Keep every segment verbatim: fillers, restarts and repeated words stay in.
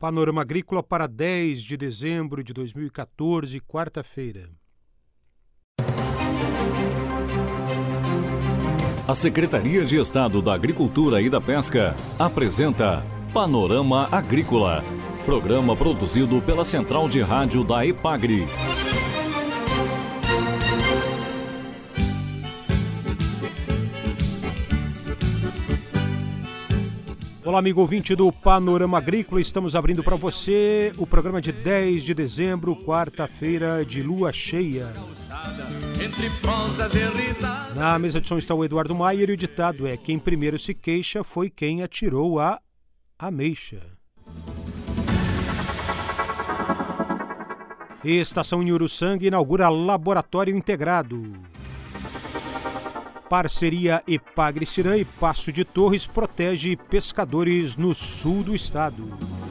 Panorama Agrícola para dez de dezembro de dois mil e quatorze, quarta-feira. A Secretaria de Estado da Agricultura e da Pesca apresenta Panorama Agrícola, programa produzido pela Central de Rádio da EPAGRE. Olá, amigo ouvinte do Panorama Agrícola, estamos abrindo para você o programa de dez de dezembro, quarta-feira de lua cheia. Na mesa de som está o Eduardo Maier e o ditado é: quem primeiro se queixa foi quem atirou a ameixa. Estação em Uruçanga inaugura laboratório integrado. Parceria EPAGRE-Ciram e Passo de Torres protege pescadores no sul do estado.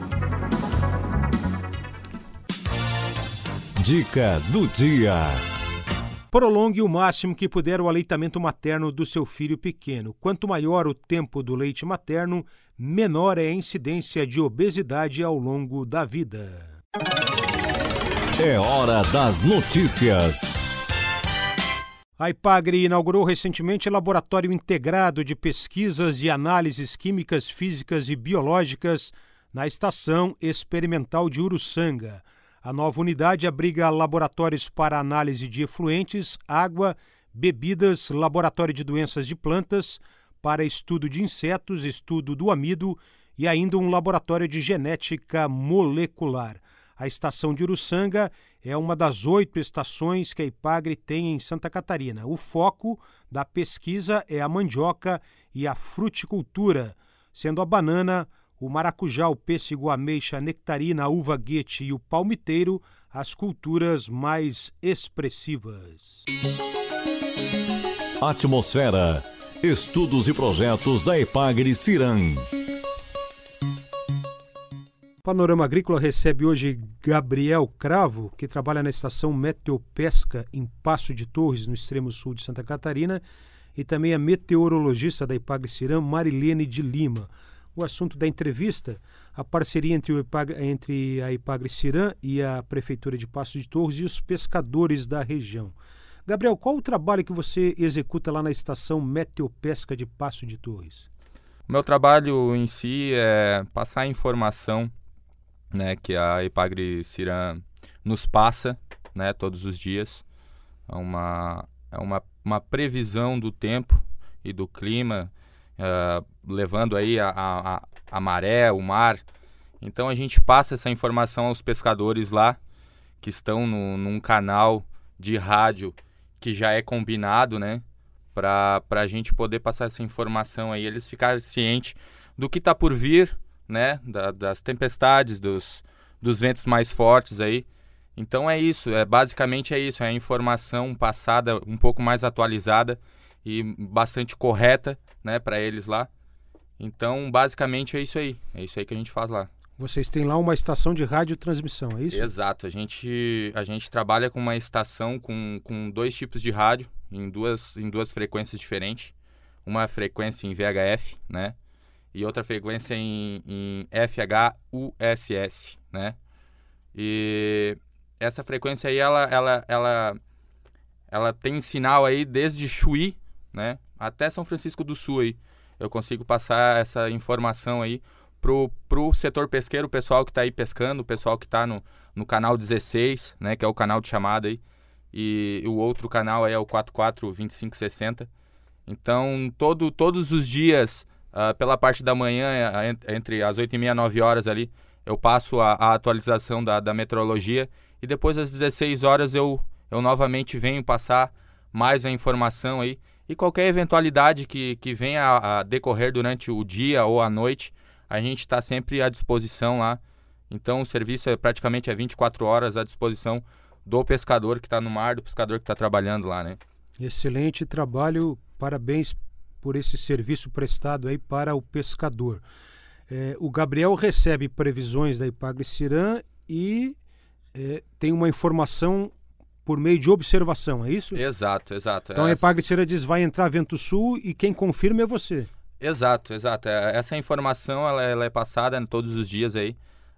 Dica do dia. Prolongue o máximo que puder o aleitamento materno do seu filho pequeno. Quanto maior o tempo do leite materno, menor é a incidência de obesidade ao longo da vida. É hora das notícias. A EPAGRE inaugurou recentemente laboratório integrado de pesquisas e análises químicas, físicas e biológicas na Estação Experimental de Uruçanga. A nova unidade abriga laboratórios para análise de efluentes, água, bebidas, laboratório de doenças de plantas, para estudo de insetos, estudo do amido e ainda um laboratório de genética molecular. A estação de Uruçanga é uma das oito estações que a EPAGRE tem em Santa Catarina. O foco da pesquisa é a mandioca e a fruticultura, sendo a banana, o maracujá, o pêssego, a ameixa, a nectarina, a uva guete e o palmiteiro as culturas mais expressivas. Atmosfera, estudos e projetos da EPAGRE-Ciram. O Panorama Agrícola recebe hoje Gabriel Cravo, que trabalha na estação Meteopesca em Passo de Torres, no extremo sul de Santa Catarina, e também a meteorologista da EPAGRE-Ciram, Marilene de Lima. O assunto da entrevista, a parceria entre, o EPAGRE, entre a EPAGRE-Ciram e a Prefeitura de Passo de Torres e os pescadores da região. Gabriel, qual o trabalho que você executa lá na estação Meteopesca de Passo de Torres? O meu trabalho em si é passar informação, né, que a EPAGRE-Ciram nos passa, né, todos os dias. É uma, é uma, uma previsão do tempo e do clima, uh, levando aí a, a, a maré, o mar. Então a gente passa essa informação aos pescadores lá, que estão no, num canal de rádio que já é combinado, né, para a gente poder passar essa informação aí, eles ficarem cientes do que está por vir, né, da, das tempestades, dos, dos ventos mais fortes aí. Então é isso, é, basicamente é isso, é a informação passada um pouco mais atualizada e bastante correta, né, para eles lá. Então basicamente é isso aí, é isso aí que a gente faz lá. Vocês têm lá uma estação de radiotransmissão, é isso? Exato, a gente, a gente trabalha com uma estação com, com dois tipos de rádio, em duas, em duas frequências diferentes. Uma frequência em V H F, né? E outra frequência em, em F H U S S, né? E essa frequência aí, ela, ela, ela, ela tem sinal aí desde Chuí, né, até São Francisco do Sul aí. Eu consigo passar essa informação aí pro, pro setor pesqueiro, o pessoal que está aí pescando, o pessoal que está no, no canal dezesseis, né, que é o canal de chamada aí. E o outro canal aí é o quarenta e quatro, vinte e cinco, sessenta. Então, todo, todos os dias... Uh, pela parte da manhã, entre as oito e meia e nove horas ali, eu passo a, a atualização da, da meteorologia e depois às dezesseis horas eu, eu novamente venho passar mais a informação aí. E qualquer eventualidade que, que venha a, a decorrer durante o dia ou a noite, a gente está sempre à disposição lá. Então o serviço é praticamente é vinte e quatro horas à disposição do pescador que está no mar, do pescador que está trabalhando lá, né? Excelente trabalho, parabéns por esse serviço prestado aí para o pescador. É, o Gabriel recebe previsões da EPAGRE-Ciram e é, tem uma informação por meio de observação, é isso? Exato, exato. Então a EPAGRE-Ciram diz, vai entrar vento sul e quem confirma é você. Exato, exato. Essa informação ela, ela é passada todos os dias aí.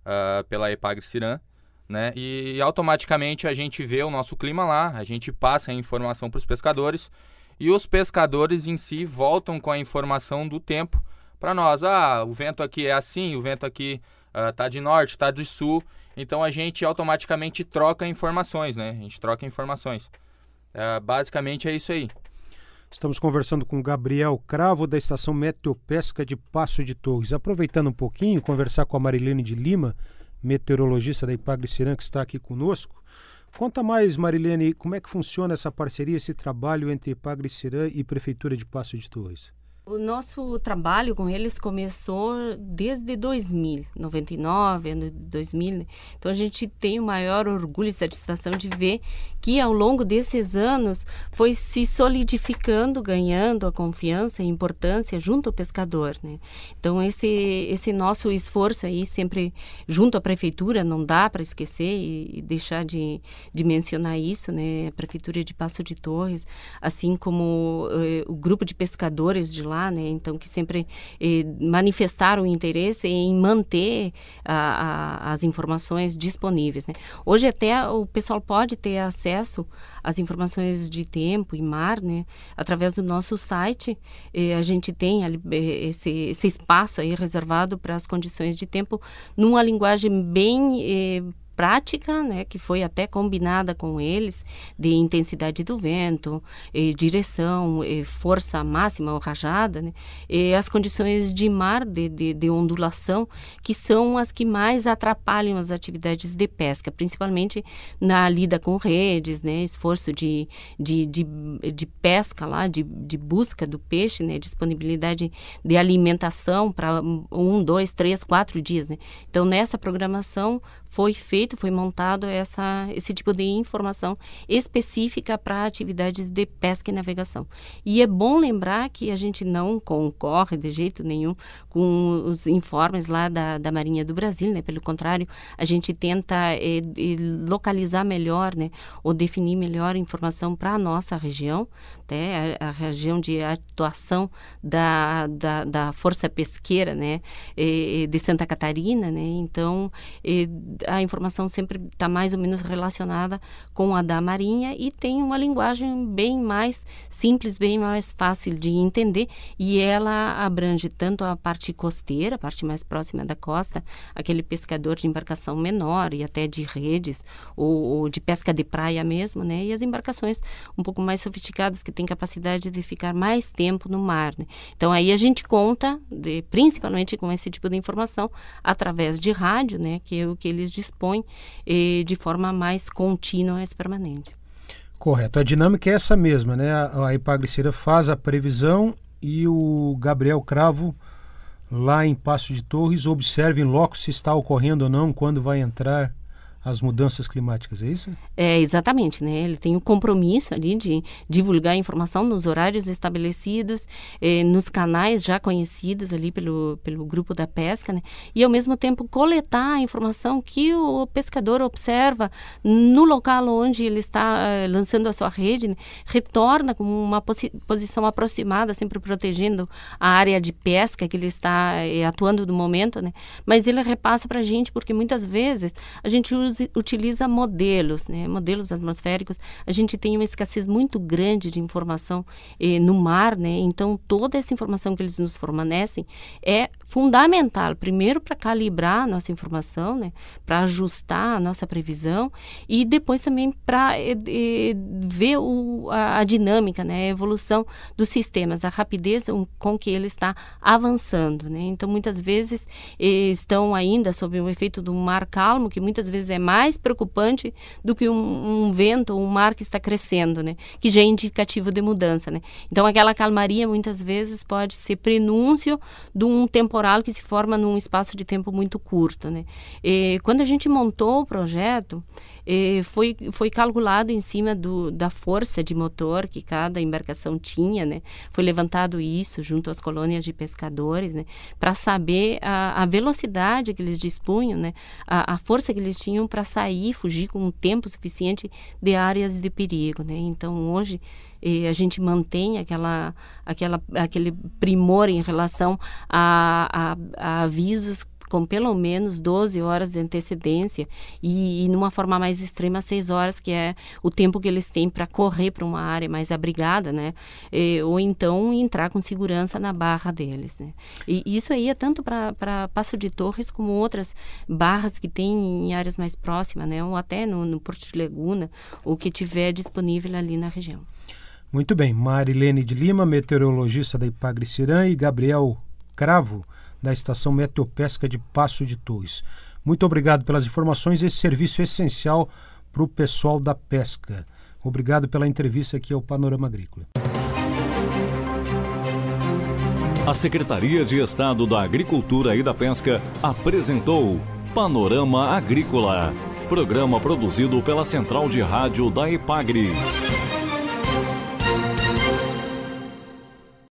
uh, pela Epagre-Ciram, né? E, e automaticamente a gente vê o nosso clima lá, a gente passa a informação para os pescadores e os pescadores em si voltam com a informação do tempo para nós. Ah, o vento aqui é assim, o vento aqui uh, tá de norte, está de sul. Então a gente automaticamente troca informações, né? A gente troca informações. Uh, basicamente é isso aí. Estamos conversando com Gabriel Cravo, da Estação Meteopesca de Passo de Torres. Aproveitando um pouquinho, conversar com a Marilene de Lima, meteorologista da Epagre-Ciram, que está aqui conosco. Conta mais, Marilene, como é que funciona essa parceria, esse trabalho entre Epagre-Ciram e Prefeitura de Passo de Torres? O nosso trabalho com eles começou desde dois mil, noventa e nove, ano de dois mil, né? Então a gente tem o maior orgulho e satisfação de ver que ao longo desses anos foi se solidificando, ganhando a confiança e importância junto ao pescador, né? Então esse, esse nosso esforço aí sempre junto à prefeitura, não dá para esquecer e, e deixar de, de mencionar isso, né? A Prefeitura de Passo de Torres, assim como eh, o grupo de pescadores de lá, né? Então, que sempre eh, manifestaram interesse em manter a, a, as informações disponíveis, né? Hoje até o pessoal pode ter acesso às informações de tempo e mar, né? Através do nosso site, eh, a gente tem ali, eh, esse, esse espaço aí reservado para as condições de tempo numa linguagem bem eh, prática, né, que foi até combinada com eles, de intensidade do vento, eh, direção, eh, força máxima ou rajada, né, e as condições de mar, de, de, de ondulação, que são as que mais atrapalham as atividades de pesca, principalmente na lida com redes, né, esforço de, de, de, de pesca lá, de, de busca do peixe, né, disponibilidade de alimentação para um, dois, três, quatro dias, né. Então, nessa programação foi feito, foi montado essa, esse tipo de informação específica para atividades de pesca e navegação. E é bom lembrar que a gente não concorre de jeito nenhum com os informes lá da, da Marinha do Brasil, né? Pelo contrário, a gente tenta é, é, localizar melhor, né? Ou definir melhor a informação para a nossa região, né? a, a região de atuação da, da, da Força Pesqueira, né? É, de Santa Catarina, né? Então, é, a informação sempre está mais ou menos relacionada com a da Marinha e tem uma linguagem bem mais simples, bem mais fácil de entender, e ela abrange tanto a parte costeira, a parte mais próxima da costa, aquele pescador de embarcação menor e até de redes ou, ou de pesca de praia mesmo, né? E as embarcações um pouco mais sofisticadas que têm capacidade de ficar mais tempo no mar, né? Então aí a gente conta de, principalmente com esse tipo de informação através de rádio, né? Que é o que eles dispõe eh, de forma mais contínua e permanente. Correto. A dinâmica é essa mesma, né? A, a Epagre-Ciram faz a previsão e o Gabriel Cravo, lá em Passo de Torres, observa em loco se está ocorrendo ou não, quando vai entrar as mudanças climáticas, é isso? É, exatamente, né? Ele tem o compromisso ali de divulgar a informação nos horários estabelecidos, eh, nos canais já conhecidos ali pelo, pelo grupo da pesca, né? E ao mesmo tempo coletar a informação que o pescador observa no local onde ele está eh, lançando a sua rede, né? Retorna com uma posi- posição aproximada, sempre protegendo a área de pesca que ele está eh, atuando no momento, né? Mas ele repassa para a gente, porque muitas vezes a gente usa utiliza modelos, né? Modelos atmosféricos. A gente tem uma escassez muito grande de informação eh, no mar, né? Então, toda essa informação que eles nos fornecem é fundamental, primeiro para calibrar a nossa informação, né? Para ajustar a nossa previsão e depois também para eh, eh, ver o, a, a dinâmica, né? A evolução dos sistemas, a rapidez com que ele está avançando, né? Então, muitas vezes eh, estão ainda sob o efeito do mar calmo, que muitas vezes é mais preocupante do que um, um vento, um mar que está crescendo, né? Que já é indicativo de mudança, né? Então, aquela calmaria muitas vezes pode ser prenúncio de um temporal que se forma num espaço de tempo muito curto, né? E, quando a gente montou o projeto, eh, foi, foi calculado em cima do, da força de motor que cada embarcação tinha, né? Foi levantado isso junto às colônias de pescadores, né? Para saber a, a velocidade que eles dispunham, né? A, a força que eles tinham para sair, fugir com um tempo suficiente de áreas de perigo, né? Então, hoje, eh, a gente mantém aquela, aquela, aquele primor em relação a, a, a avisos com pelo menos doze horas de antecedência e, e numa forma mais extrema, seis horas, que é o tempo que eles têm para correr para uma área mais abrigada, né? E, ou então entrar com segurança na barra deles, né? E isso aí é tanto para Passo de Torres como outras barras que tem em áreas mais próximas, né? Ou até no, no Porto de Laguna, o que tiver disponível ali na região. Muito bem. Marilene de Lima, meteorologista da Ipagre-Cirã, e Gabriel Cravo, da Estação Meteopesca de Passo de Torres. Muito obrigado pelas informações, esse serviço é essencial para o pessoal da pesca. Obrigado pela entrevista aqui ao Panorama Agrícola. A Secretaria de Estado da Agricultura e da Pesca apresentou Panorama Agrícola, programa produzido pela Central de Rádio da Ipagre.